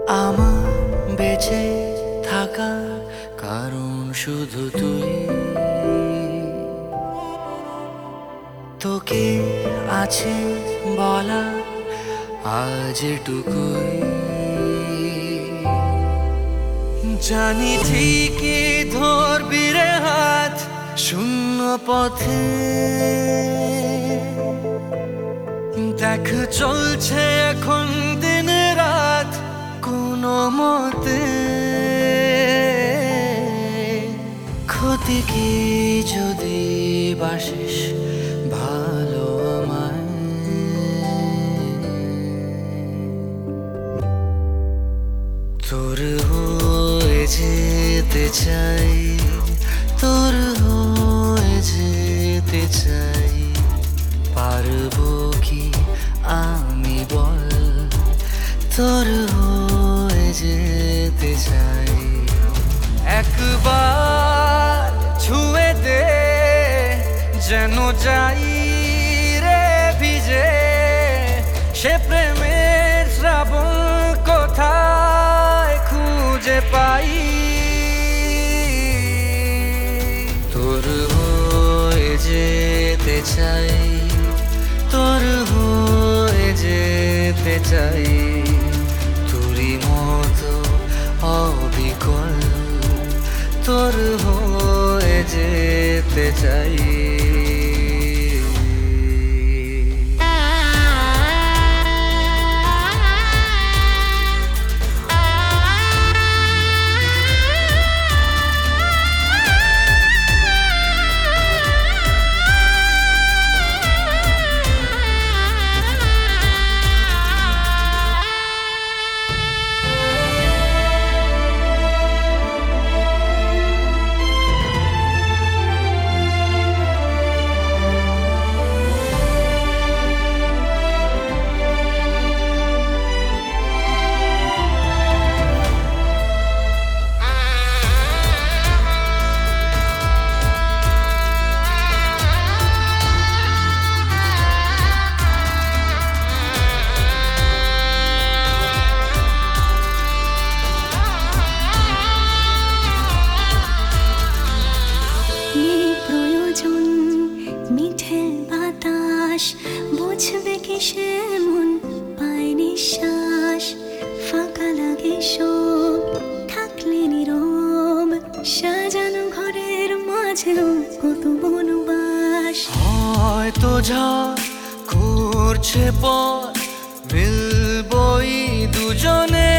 আমার বেঁচে থাকার কারণ শুধু তুই। তোকে আছে বলা আজ এটুকুই। জানি ঠিকই ধরবি রে হাত শূন্য পথে। দেখ চলছে এখন দিন রাত কোনো মতে। ক্ষতি কি যদি বাসিস ভালো আমায়। তোর হয়ে যেতে চাই, তোর হয়ে যেতে চাই। পারবো কি আমি বল, তোর হয়ে যেতে চাই। একবার ছুঁয়ে দে যেন যাই রে ভিজে। সে প্রেমের শ্রাবণ কোথায় খুঁজে পাই। তোর হয়ে যেতে চাই, তোর হয়ে যেতে চাই। তোরই মতো অবিকল তোর হয়ে যেতে চাই। মিঠে বাতাস বুঝবে কি সে মন পায় নিঃশ্বাস। ফাঁকা লাগে সব থাকলে নীরব সাজানো ঘরের মাঝেও কত বনবাস। হয়তো ঝড় করছে পথ মিলবই দুজনে।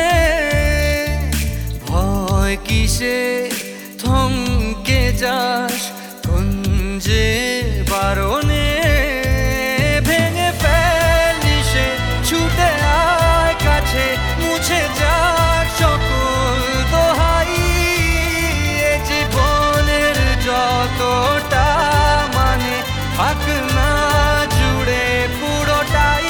ভয় কিসে থমকে যাস যে বারণে। ভেঙে ফেলি সে ছুটে আয় কাছে মুছে যাক সকল দোহাই। এ জীবনের যতটা মানে থাক না জুড়ে পুরোটাই।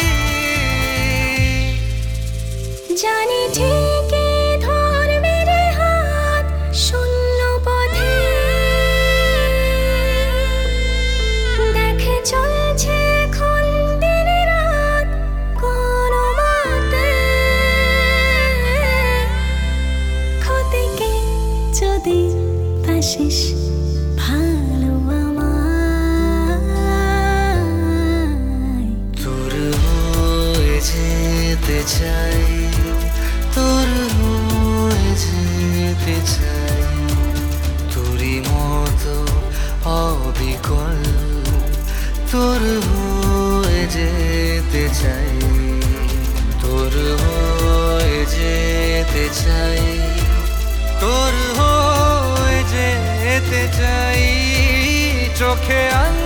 জানি ঠিকই ধরবি রে হাত শূন্য পথে। চলছে এখন দিন রাত কোনো মতে। ক্ষতিকে যদি বাসিস ভালো আমায়। তোর হয়ে যেতে চাই, তোর হয়ে যেতে চাই। তোরই মতো অবিকল তোর হয়ে যেতে চাই। তোর হয়ে যেতে চাই, তোর হয়ে যেতে চাই। চোখে